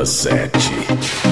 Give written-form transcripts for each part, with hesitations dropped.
Banda 7.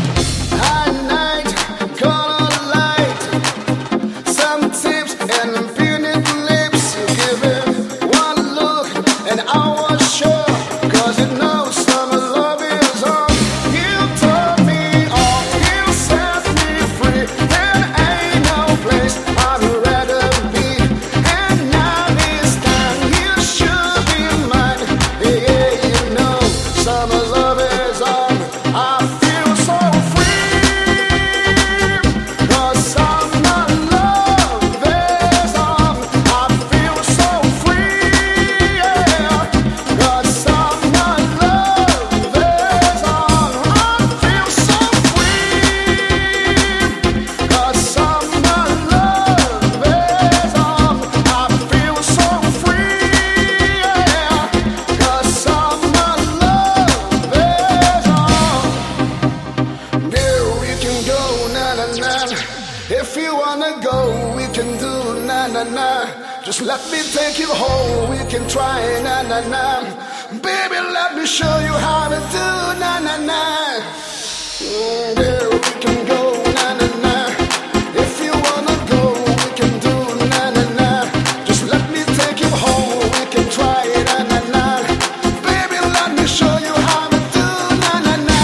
If you wanna go, we can do na-na-na. Just let me take you home, we can try na-na-na. Baby, let me show you how to do na-na-na. Girl, we can go na-na-na. If you wanna go, we can do na-na-na. Just let me take you home, we can try na-na-na. Baby, let me show you how to do na-na-na.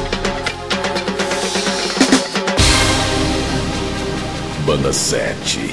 Banda 7.